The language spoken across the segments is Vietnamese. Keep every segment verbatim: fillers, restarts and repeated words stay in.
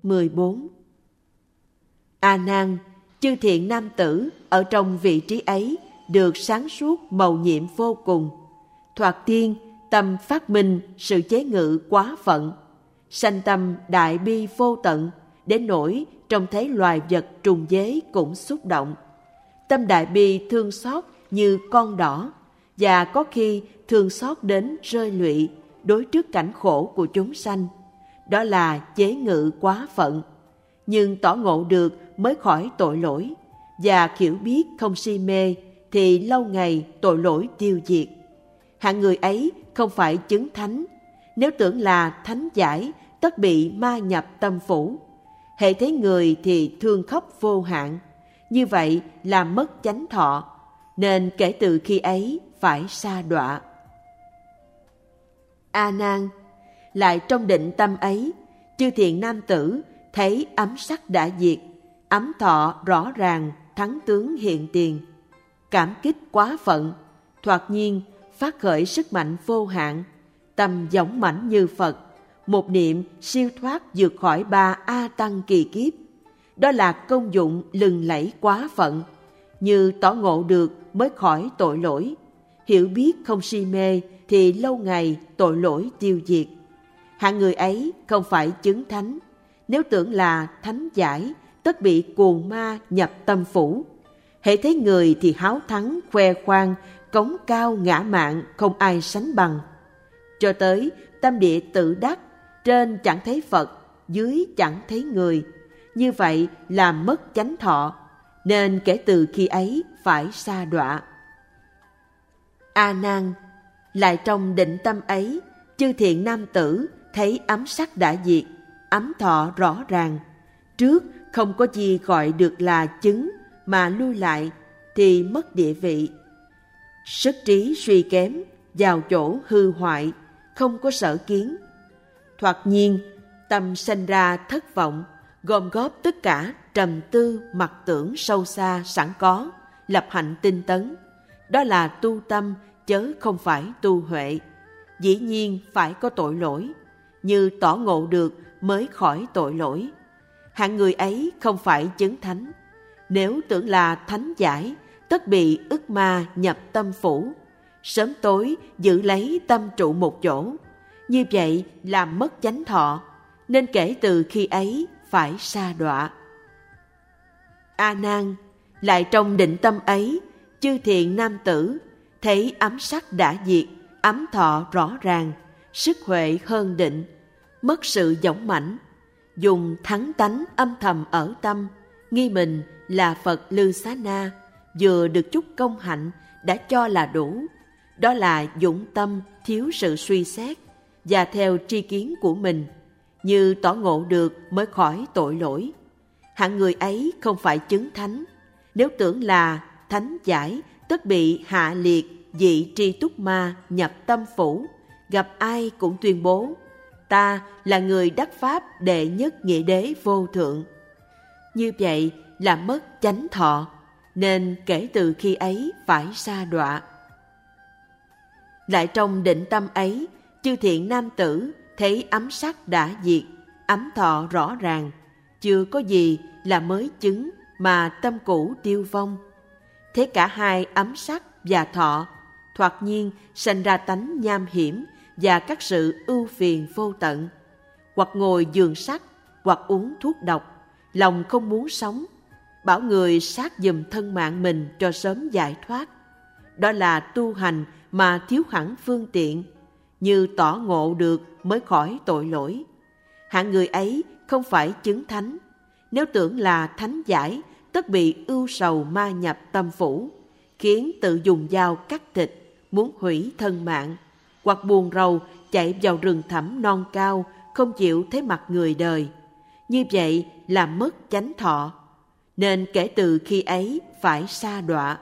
mười bốn. A Nan, chư thiện nam tử ở trong vị trí ấy được sáng suốt mầu nhiệm vô cùng. Thoạt tiên, tâm phát minh sự chế ngự quá phận, sanh tâm đại bi vô tận, đến nỗi trông thấy loài vật trùng giới cũng xúc động. Tâm đại bi thương xót như con đỏ, và có khi thương xót đến rơi lụy đối trước cảnh khổ của chúng sanh. Đó là chế ngự quá phận. Nhưng tỏ ngộ được mới khỏi tội lỗi, và hiểu biết không si mê thì lâu ngày tội lỗi tiêu diệt. Hạng người ấy không phải chứng thánh. Nếu tưởng là thánh giải, tất bị ma nhập tâm phủ. Hễ thấy người thì thương khóc vô hạn. Như vậy là mất chánh thọ, nên kể từ khi ấy phải sa đọa. A Nan, lại trong định tâm ấy, chư thiện nam tử thấy ấm sắc đã diệt, ấm thọ rõ ràng, thắng tướng hiện tiền. Cảm kích quá phận, thoạt nhiên phát khởi sức mạnh vô hạn, tâm dõng mãnh như Phật, một niệm siêu thoát vượt khỏi ba A Tăng kỳ kiếp. Đó là công dụng lừng lẫy quá phận, như tỏ ngộ được mới khỏi tội lỗi, hiểu biết không si mê thì lâu ngày tội lỗi tiêu diệt. Hạng người ấy không phải chứng thánh. Nếu tưởng là thánh giải, tất bị cuồng ma nhập tâm phủ. Hễ thấy người thì háo thắng, khoe khoang, cống cao ngã mạn, không ai sánh bằng. Cho tới tâm địa tự đắc, trên chẳng thấy Phật, dưới chẳng thấy người. Như vậy là mất chánh thọ, nên kể từ khi ấy phải sa đọa. A Nan, lại trong định tâm ấy, chư thiện nam tử thấy ấm sắc đã diệt, ấm thọ rõ ràng. Trước không có gì gọi được là chứng, mà lui lại thì mất địa vị. Sức trí suy kém, vào chỗ hư hoại, không có sở kiến. Thoạt nhiên, tâm sanh ra thất vọng, gom góp tất cả trầm tư mặc tưởng sâu xa sẵn có, lập hạnh tinh tấn. Đó là tu tâm, chớ không phải tu huệ. Dĩ nhiên phải có tội lỗi, như tỏ ngộ được mới khỏi tội lỗi. Hạng người ấy không phải chứng thánh. Nếu tưởng là thánh giải, tất bị ức ma nhập tâm phủ, sớm tối giữ lấy tâm trụ một chỗ. Như vậy là mất chánh thọ, nên kể từ khi ấy phải sa đọa. A Nan, lại trong định tâm ấy, chư thiện nam tử thấy ấm sắc đã diệt, ấm thọ rõ ràng, sức huệ hơn định, mất sự dõng mãnh, dùng thắng tánh âm thầm ở tâm, nghi mình là Phật Lư Xá Na, vừa được chút công hạnh đã cho là đủ. Đó là dũng tâm thiếu sự suy xét, và theo tri kiến của mình, như tỏ ngộ được mới khỏi tội lỗi. Hạng người ấy không phải chứng thánh. Nếu tưởng là thánh giải, tất bị hạ liệt dị tri túc ma nhập tâm phủ, gặp ai cũng tuyên bố ta là người đắc pháp đệ nhất nghĩa đế vô thượng. Như vậy là mất chánh thọ, nên kể từ khi ấy phải sa đọa. Lại trong định tâm ấy, chư thiện nam tử thấy ấm sắc đã diệt, ấm thọ rõ ràng, chưa có gì là mới chứng mà tâm cũ tiêu vong. Thế cả hai ấm sắc và thọ, thoạt nhiên sanh ra tánh nham hiểm và các sự ưu phiền vô tận. Hoặc ngồi giường sắt, hoặc uống thuốc độc, lòng không muốn sống, bảo người sát giùm thân mạng mình cho sớm giải thoát. Đó là tu hành mà thiếu hẳn phương tiện, như tỏ ngộ được mới khỏi tội lỗi. Hạng người ấy không phải chứng thánh. Nếu tưởng là thánh giải, tất bị ưu sầu ma nhập tâm phủ, khiến tự dùng dao cắt thịt, muốn hủy thân mạng, hoặc buồn rầu chạy vào rừng thẳm non cao, không chịu thấy mặt người đời. Như vậy là mất chánh thọ, nên kể từ khi ấy phải sa đọa.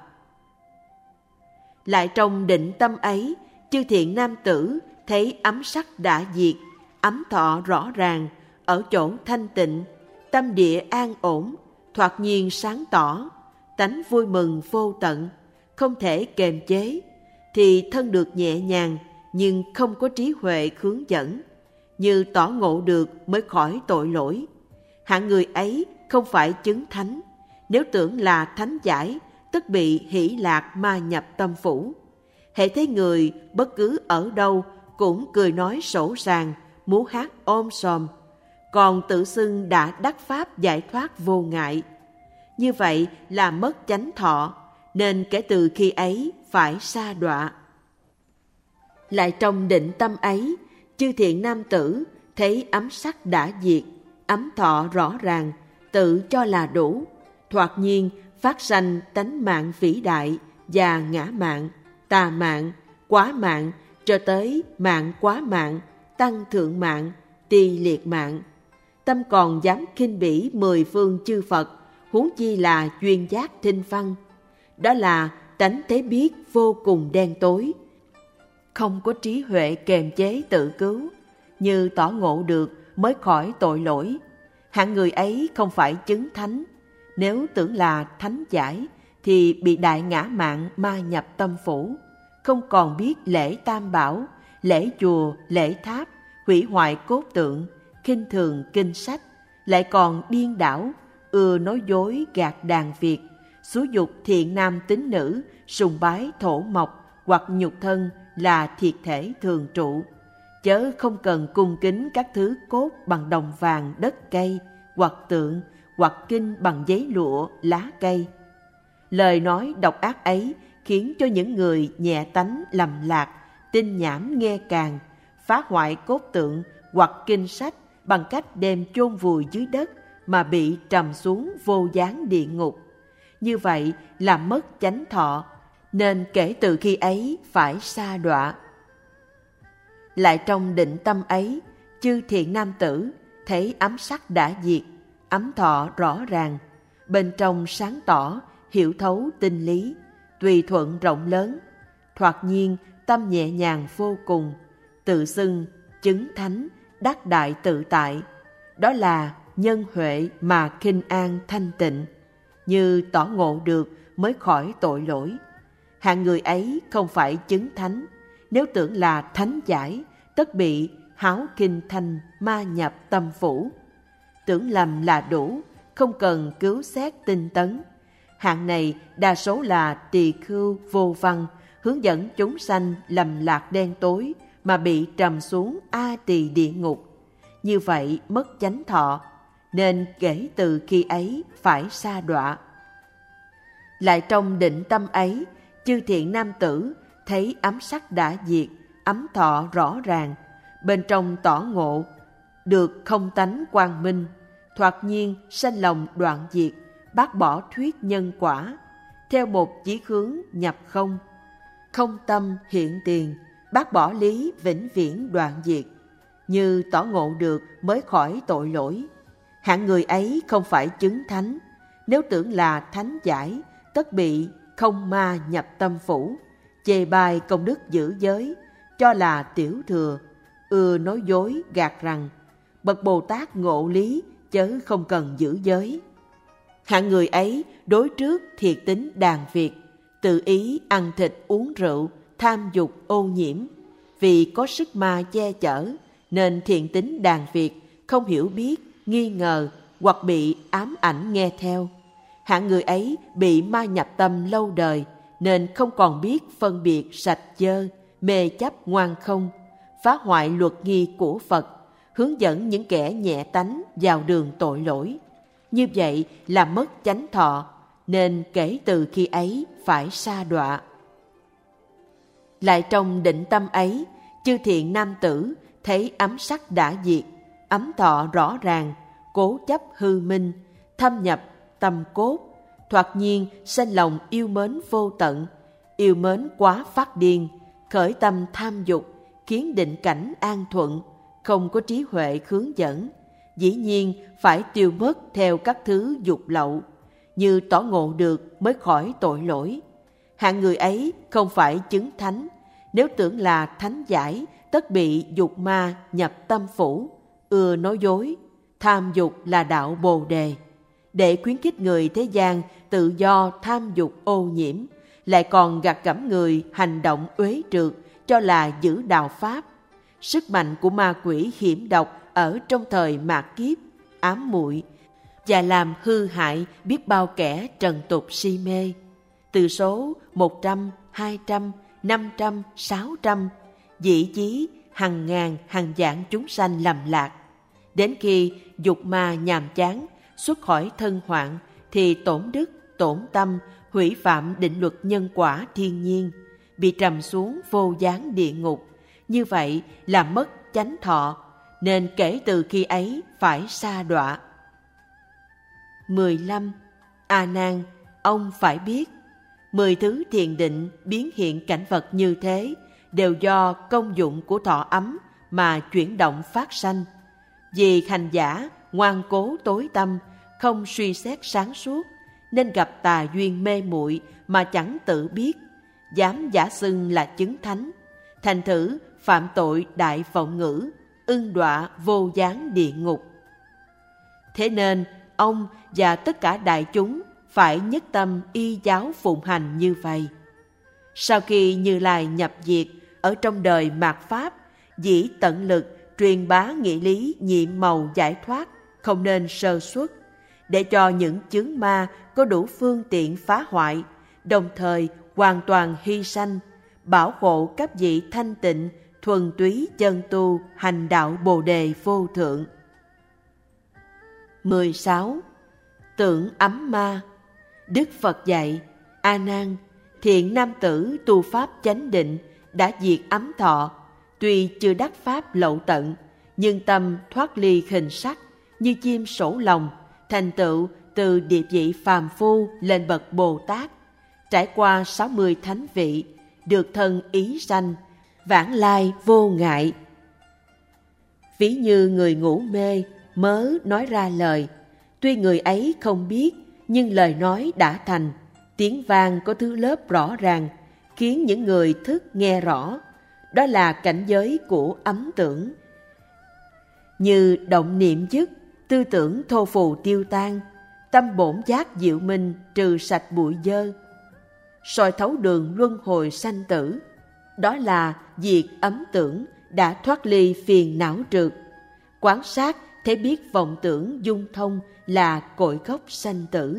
Lại trong định tâm ấy, chư thiện nam tử thấy ấm sắc đã diệt, ấm thọ rõ ràng, ở chỗ thanh tịnh, tâm địa an ổn, thoạt nhiên sáng tỏ, tánh vui mừng vô tận, không thể kềm chế, thì thân được nhẹ nhàng, nhưng không có trí huệ hướng dẫn, như tỏ ngộ được mới khỏi tội lỗi. Hạng người ấy không phải chứng thánh, nếu tưởng là thánh giải, tức bị hỷ lạc ma nhập tâm phủ. Hễ thấy người bất cứ ở đâu cũng cười nói sổ sàng, múa hát ôm sòm, còn tự xưng đã đắc pháp giải thoát vô ngại. Như vậy là mất chánh thọ, nên kể từ khi ấy phải sa đọa. Lại trong định tâm ấy, chư thiện nam tử thấy ấm sắc đã diệt, ấm thọ rõ ràng, tự cho là đủ, thoạt nhiên phát sanh tánh mạng vĩ đại và ngã mạng, tà mạng, quá mạng, cho tới mạng quá mạng, tăng thượng mạng, tỳ liệt mạng. Tâm còn dám khinh bỉ mười phương chư Phật, huống chi là duyên giác thinh văn. Đó là tánh thế biết vô cùng đen tối, không có trí huệ kềm chế tự cứu, như tỏ ngộ được mới khỏi tội lỗi. Hạng người ấy không phải chứng thánh, nếu tưởng là thánh giải thì bị đại ngã mạn ma nhập tâm phủ, không còn biết lễ tam bảo, lễ chùa, lễ tháp, hủy hoại cốt tượng, khinh thường kinh sách, lại còn điên đảo, ưa nói dối gạt đàn Việt, xúi dục thiện nam tín nữ sùng bái thổ mộc hoặc nhục thân là thiệt thể thường trụ, chớ không cần cung kính các thứ cốt bằng đồng vàng đất cây, hoặc tượng, hoặc kinh bằng giấy lụa, lá cây. Lời nói độc ác ấy khiến cho những người nhẹ tánh lầm lạc, tin nhảm nghe càng, phá hoại cốt tượng hoặc kinh sách bằng cách đem chôn vùi dưới đất mà bị trầm xuống vô gián địa ngục. Như vậy là mất chánh thọ, nên kể từ khi ấy phải sa đọa. Lại trong định tâm ấy, chư thiện nam tử thấy ấm sắc đã diệt, ấm thọ rõ ràng, bên trong sáng tỏ, hiểu thấu tinh lý, tùy thuận rộng lớn, thoạt nhiên tâm nhẹ nhàng vô cùng, tự xưng chứng thánh, đắc đại tự tại. Đó là nhân huệ mà khinh an thanh tịnh, như tỏ ngộ được mới khỏi tội lỗi. Hạng người ấy không phải chứng thánh, nếu tưởng là thánh giải, tất bị háo kinh thanh ma nhập tâm phủ. Tưởng lầm là đủ, không cần cứu xét tinh tấn. Hạng này đa số là tỳ khưu vô văn, hướng dẫn chúng sanh lầm lạc đen tối mà bị trầm xuống a tỳ địa ngục. Như vậy mất chánh thọ, nên kể từ khi ấy phải sa đọa. Lại trong định tâm ấy, chư thiện nam tử thấy ấm sắc đã diệt, ấm thọ rõ ràng, bên trong tỏ ngộ được không tánh quang minh, thoạt nhiên sanh lòng đoạn diệt, bác bỏ thuyết nhân quả, theo một chí hướng nhập không, không tâm hiện tiền, bác bỏ lý vĩnh viễn đoạn diệt, như tỏ ngộ được mới khỏi tội lỗi. Hạng người ấy không phải chứng thánh, nếu tưởng là thánh giải, tất bị không ma nhập tâm phủ, chê bai công đức giữ giới, cho là tiểu thừa, ưa nói dối gạt rằng bậc Bồ Tát ngộ lý chớ không cần giữ giới. Hạng người ấy đối trước thiệt tính đàn Việt, tự ý ăn thịt uống rượu, tham dục ô nhiễm. Vì có sức ma che chở, nên thiện tính đàn Việt không hiểu biết, nghi ngờ hoặc bị ám ảnh nghe theo. Hạng người ấy bị ma nhập tâm lâu đời, nên không còn biết phân biệt sạch dơ, mê chấp ngoan không, phá hoại luật nghi của Phật, hướng dẫn những kẻ nhẹ tánh vào đường tội lỗi. Như vậy là mất chánh thọ, nên kể từ khi ấy phải sa đọa. Lại trong định tâm ấy, chư thiện nam tử thấy ấm sắc đã diệt, ấm thọ rõ ràng, cố chấp hư minh, thâm nhập tâm cốt, thoạt nhiên sanh lòng yêu mến vô tận, yêu mến quá phát điên, khởi tâm tham dục, khiến định cảnh an thuận, không có trí huệ hướng dẫn, dĩ nhiên phải tiêu mất theo các thứ dục lậu, như tỏ ngộ được mới khỏi tội lỗi. Hạng người ấy không phải chứng thánh, nếu tưởng là thánh giải, tất bị dục ma nhập tâm phủ, ưa nói dối, tham dục là đạo Bồ Đề. Để khuyến khích người thế gian tự do tham dục ô nhiễm, lại còn gạt gẫm người hành động uế trượt, cho là giữ đạo Pháp. Sức mạnh của ma quỷ hiểm độc ở trong thời mạt kiếp, ám muội và làm hư hại biết bao kẻ trần tục si mê. Từ số một trăm, hai trăm, năm trăm, sáu trăm, dĩ chí hàng ngàn hàng vạn chúng sanh lầm lạc. Đến khi dục ma nhàm chán xuất khỏi thân hoạn thì tổn đức, tổn tâm, hủy phạm định luật nhân quả thiên nhiên, bị trầm xuống vô gián địa ngục. Như vậy là mất chánh thọ, nên kể từ khi ấy phải sa đọa. mười lăm. A Nan, ông phải biết, mười thứ thiền định biến hiện cảnh vật như thế đều do công dụng của thọ ấm mà chuyển động phát sanh. Vì hành giả ngoan cố tối tâm, không suy xét sáng suốt, nên gặp tà duyên mê muội mà chẳng tự biết, dám giả xưng là chứng thánh, thành thử phạm tội đại vọng ngữ, ưng đọa vô gián địa ngục. Thế nên ông và tất cả đại chúng phải nhất tâm y giáo phụng hành như vậy. Sau khi Như Lai nhập diệt ở trong đời mạt Pháp, dĩ tận lực truyền bá nghĩa lý nhiệm màu giải thoát, không nên sơ suất, để cho những chướng ma có đủ phương tiện phá hoại, đồng thời hoàn toàn hy sanh, bảo hộ các vị thanh tịnh, thuần túy chân tu hành đạo Bồ Đề vô thượng. mười sáu. Tưởng ấm ma. Đức Phật dạy: A Nan, thiện nam tử tu pháp chánh định đã diệt ấm thọ, tuy chưa đắc pháp lậu tận, nhưng tâm thoát ly hình sắc, như chim sổ lòng, thành tựu từ địa vị phàm phu lên bậc Bồ Tát, trải qua sáu mươi thánh vị, được thân ý sanh, vãng lai vô ngại. Ví như người ngủ mê, mớ nói ra lời, tuy người ấy không biết, nhưng lời nói đã thành, tiếng vang có thứ lớp rõ ràng, khiến những người thức nghe rõ. Đó là cảnh giới của ấm tưởng. Như động niệm dứt, tư tưởng thô phù tiêu tan, tâm bổn giác diệu minh trừ sạch bụi dơ, soi thấu đường luân hồi sanh tử. Đó là diệt ấm tưởng, đã thoát ly phiền não trượt. Quán sát thấy biết vọng tưởng dung thông là cội gốc sanh tử.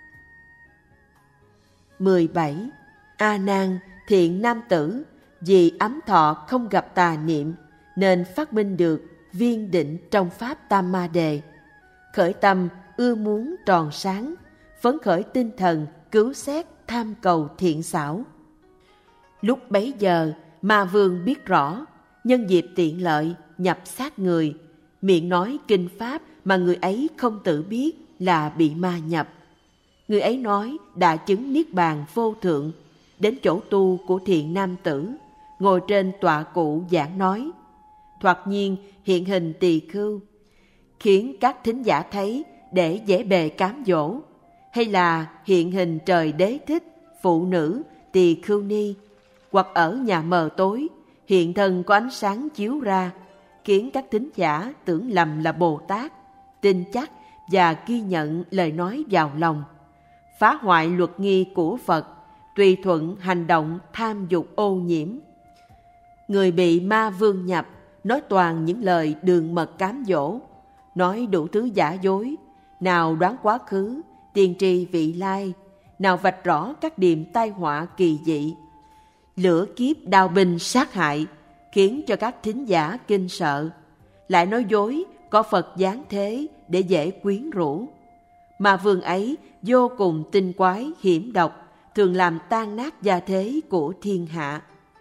mười bảy. A Nan, thiện nam tử, vì ấm thọ không gặp tà niệm, nên phát minh được viên định trong pháp Tam Ma Đề. Khởi tâm ưa muốn tròn sáng, phấn khởi tinh thần cứu xét tham cầu thiện xảo. Lúc bấy giờ, Ma Vương biết rõ, nhân dịp tiện lợi nhập sát người, miệng nói kinh pháp mà người ấy không tự biết là bị ma nhập. Người ấy nói đã chứng niết bàn vô thượng, đến chỗ tu của thiện nam tử, ngồi trên tọa cụ giảng nói. Thoạt nhiên hiện hình tỳ khưu, khiến các thính giả thấy để dễ bề cám dỗ, hay là hiện hình trời đế thích, phụ nữ, tỳ khưu ni, hoặc ở nhà mờ tối, hiện thân có ánh sáng chiếu ra, khiến các thính giả tưởng lầm là Bồ Tát, tin chắc và ghi nhận lời nói vào lòng, phá hoại luật nghi của Phật, tùy thuận hành động tham dục ô nhiễm. Người bị ma vương nhập nói toàn những lời đường mật cám dỗ, nói đủ thứ giả dối, nào đoán quá khứ, tiên tri vị lai, nào vạch rõ các điềm tai họa kỳ dị, lửa kiếp đao binh sát hại, khiến cho các thính giả kinh sợ. Lại nói dối có Phật giáng thế để dễ quyến rũ. Mà vương ấy vô cùng tinh quái hiểm độc, thường làm tan nát gia thế của thiên hạ.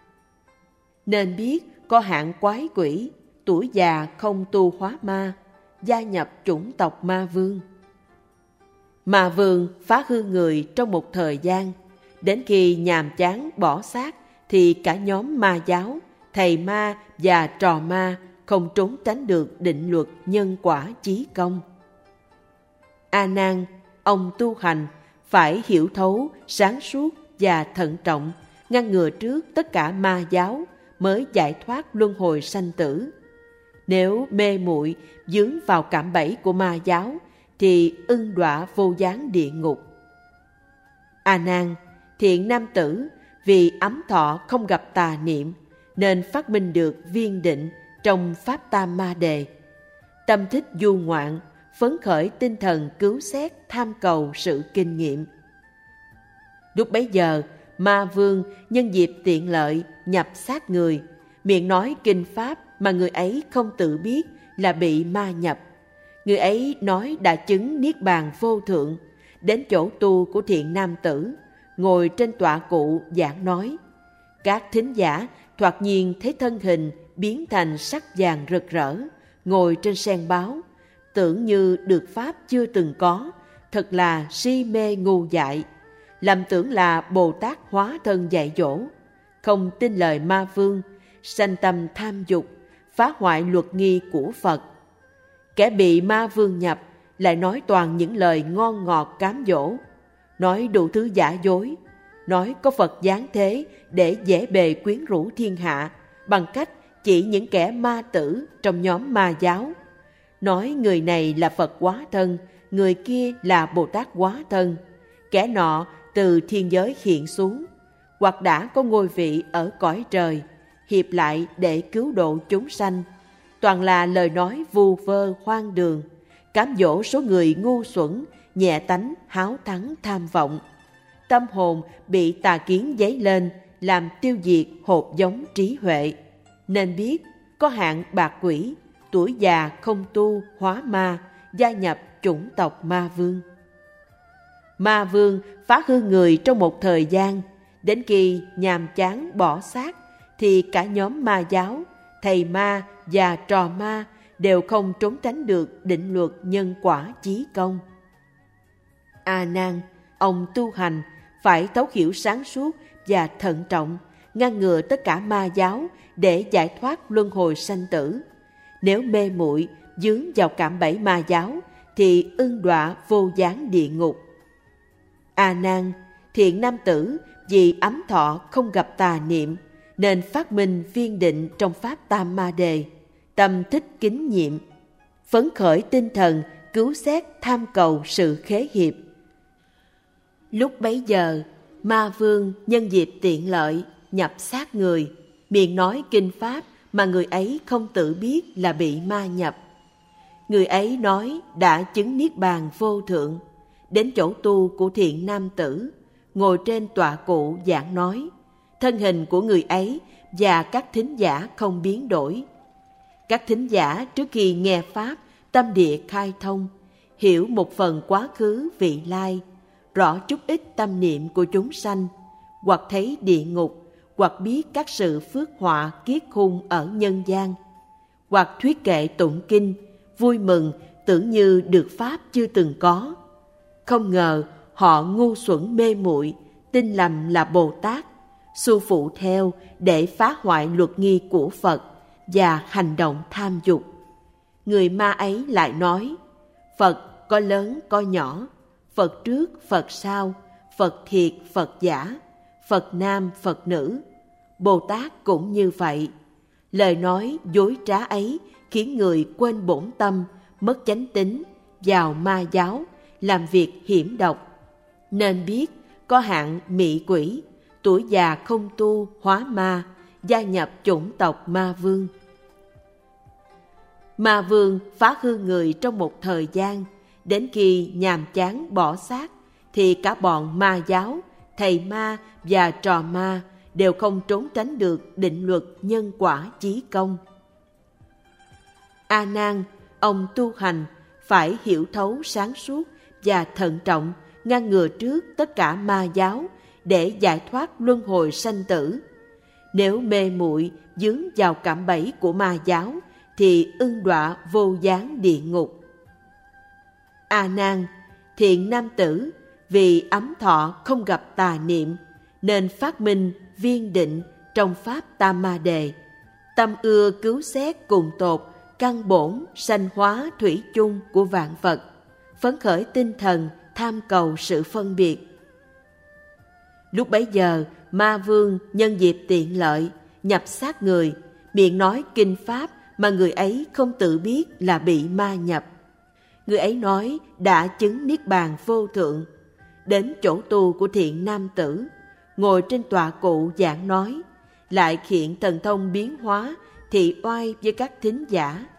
Nên biết có hạng quái quỷ, tuổi già không tu hóa ma, gia nhập chủng tộc ma vương. Ma vương phá hư người trong một thời gian, đến khi nhàm chán bỏ xác thì cả nhóm ma giáo, thầy ma và trò ma không trốn tránh được định luật nhân quả chí công. A Nan, ông tu hành phải hiểu thấu, sáng suốt và thận trọng, ngăn ngừa trước tất cả ma giáo mới giải thoát luân hồi sanh tử. Nếu mê muội dướng vào cạm bẫy của ma giáo thì ưng đọa vô gián địa ngục. A Nan, thiện nam tử vì ấm thọ không gặp tà niệm nên phát minh được viên định trong pháp Tam Ma Đề. Tâm thích du ngoạn, phấn khởi tinh thần cứu xét tham cầu sự kinh nghiệm. Lúc bấy giờ, ma vương nhân dịp tiện lợi nhập xác người, miệng nói kinh pháp mà người ấy không tự biết là bị ma nhập. Người ấy nói đã chứng niết bàn vô thượng, đến chỗ tu của thiện nam tử, ngồi trên tọa cụ giảng nói. Các thính giả thoạt nhiên thấy thân hình biến thành sắc vàng rực rỡ, ngồi trên sen báo, tưởng như được pháp chưa từng có, thật là si mê ngu dại, lầm tưởng là Bồ Tát hóa thân dạy dỗ, không tin lời ma vương, sanh tâm tham dục, phá hoại luật nghi của Phật. Kẻ bị ma vương nhập lại nói toàn những lời ngon ngọt cám dỗ, nói đủ thứ giả dối, nói có Phật giáng thế để dễ bề quyến rũ thiên hạ bằng cách chỉ những kẻ ma tử trong nhóm ma giáo, nói người này là Phật hóa thân, người kia là Bồ Tát hóa thân, kẻ nọ từ thiên giới hiện xuống, hoặc đã có ngôi vị ở cõi trời, hiệp lại để cứu độ chúng sanh. Toàn là lời nói vu vơ hoang đường, cám dỗ số người ngu xuẩn, nhẹ tánh, háo thắng, tham vọng. Tâm hồn bị tà kiến dấy lên, làm tiêu diệt hột giống trí huệ. Nên biết, có hạng bạc quỷ, tuổi già không tu, hóa ma, gia nhập chủng tộc ma vương. Ma vương phá hư người trong một thời gian, đến khi nhàm chán bỏ xác, thì cả nhóm ma giáo, thầy ma và trò ma đều không trốn tránh được định luật nhân quả chí công. A Nan, ông tu hành phải thấu hiểu sáng suốt và thận trọng, ngăn ngừa tất cả ma giáo để giải thoát luân hồi sanh tử. Nếu mê muội dướng vào cạm bẫy ma giáo thì ưng đọa vô gián địa ngục. A Nan, thiện nam tử vì ấm thọ không gặp tà niệm nên phát minh viên định trong pháp Tam Ma Đề, tâm thích kính nhiệm, phấn khởi tinh thần cứu xét tham cầu sự khế hiệp. Lúc bấy giờ, ma vương nhân dịp tiện lợi nhập xác người, miệng nói kinh pháp mà người ấy không tự biết là bị ma nhập. Người ấy nói đã chứng niết bàn vô thượng, đến chỗ tu của thiện nam tử, ngồi trên tọa cụ giảng nói. Thân hình của người ấy và các thính giả không biến đổi. Các thính giả trước khi nghe pháp, tâm địa khai thông, hiểu một phần quá khứ vị lai, rõ chút ít tâm niệm của chúng sanh, hoặc thấy địa ngục, hoặc biết các sự phước họa kiết khung ở nhân gian, hoặc thuyết kệ tụng kinh, vui mừng tưởng như được pháp chưa từng có. Không ngờ họ ngu xuẩn mê muội, tin lầm là Bồ Tát, xu phụ theo để phá hoại luật nghi của Phật và hành động tham dục. Người ma ấy lại nói, Phật có lớn có nhỏ, Phật trước Phật sau, Phật thiệt Phật giả, Phật nam Phật nữ, Bồ Tát cũng như vậy. Lời nói dối trá ấy khiến người quên bổn tâm, mất chánh tín, vào ma giáo, làm việc hiểm độc. Nên biết có hạng mị quỷ, tuổi già không tu, hóa ma, gia nhập chủng tộc ma vương. Ma vương phá hư người trong một thời gian, đến khi nhàm chán bỏ xác, thì cả bọn ma giáo, thầy ma và trò ma đều không trốn tránh được định luật nhân quả chí công. A Nan, ông tu hành phải hiểu thấu sáng suốt và thận trọng, ngăn ngừa trước tất cả ma giáo để giải thoát luân hồi sanh tử. Nếu mê muội dướng vào cạm bẫy của ma giáo thì ưng đọa vô gián địa ngục. A Nan, thiện nam tử vì ấm thọ không gặp tà niệm nên phát minh viên định trong pháp Tam Ma Đề, tâm ưa cứu xét cùng tột căn bổn sanh hóa thủy chung của vạn vật, phấn khởi tinh thần tham cầu sự phân biệt. Lúc bấy giờ, ma vương nhân dịp tiện lợi nhập xác người, miệng nói kinh pháp mà người ấy không tự biết là bị ma nhập. Người ấy nói đã chứng niết bàn vô thượng, đến chỗ tu của thiện nam tử, ngồi trên tọa cụ giảng nói, lại hiện thần thông biến hóa thị oai với các thính giả,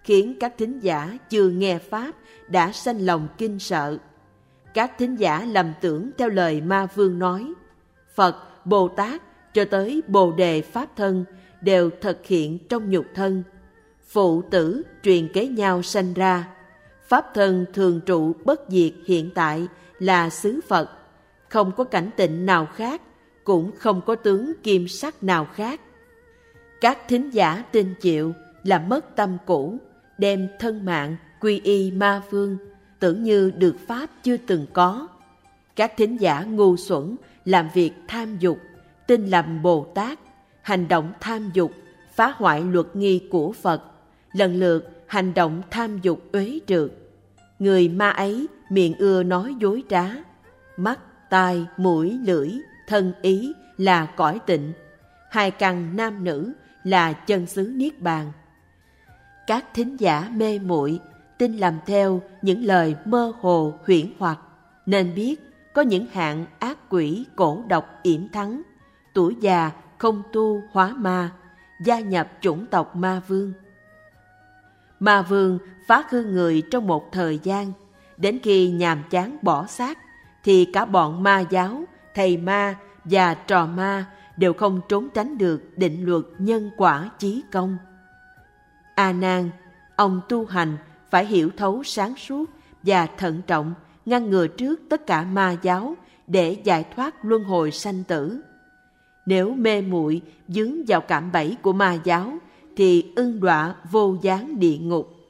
khiến các thính giả chưa nghe Pháp đã sanh lòng kinh sợ. Các thính giả lầm tưởng theo lời Ma Vương nói. Phật, Bồ Tát cho tới Bồ Đề Pháp Thân đều thực hiện trong nhục thân. Phụ tử truyền kế nhau sanh ra. Pháp thân thường trụ bất diệt hiện tại là xứ Phật. Không có cảnh tịnh nào khác, cũng không có tướng kim sắc nào khác. Các thính giả tin chịu là mất tâm cũ, đem thân mạng quy y Ma Vương, tưởng như được Pháp chưa từng có. Các thính giả ngu xuẩn làm việc tham dục, tin lầm Bồ Tát, hành động tham dục, phá hoại luật nghi của Phật, lần lượt hành động tham dục uế trượt. Người ma ấy miệng ưa nói dối trá, mắt, tai, mũi, lưỡi, thân ý là cõi tịnh, hai căn nam nữ là chân xứ niết bàn. Các thính giả mê muội tin làm theo những lời mơ hồ huyễn hoặc, nên biết có những hạng ác quỷ cổ độc yểm thắng, tuổi già không tu hóa ma, gia nhập chủng tộc Ma Vương. Ma Vương phá hư người trong một thời gian, đến khi nhàm chán bỏ xác thì cả bọn ma giáo, thầy ma và trò ma đều không trốn tránh được định luật nhân quả chí công. A Nan, ông tu hành phải hiểu thấu sáng suốt và thận trọng, ngăn ngừa trước tất cả ma giáo để giải thoát luân hồi sanh tử. Nếu mê muội dướng vào cạm bẫy của ma giáo thì ưng đọa vô gián địa ngục.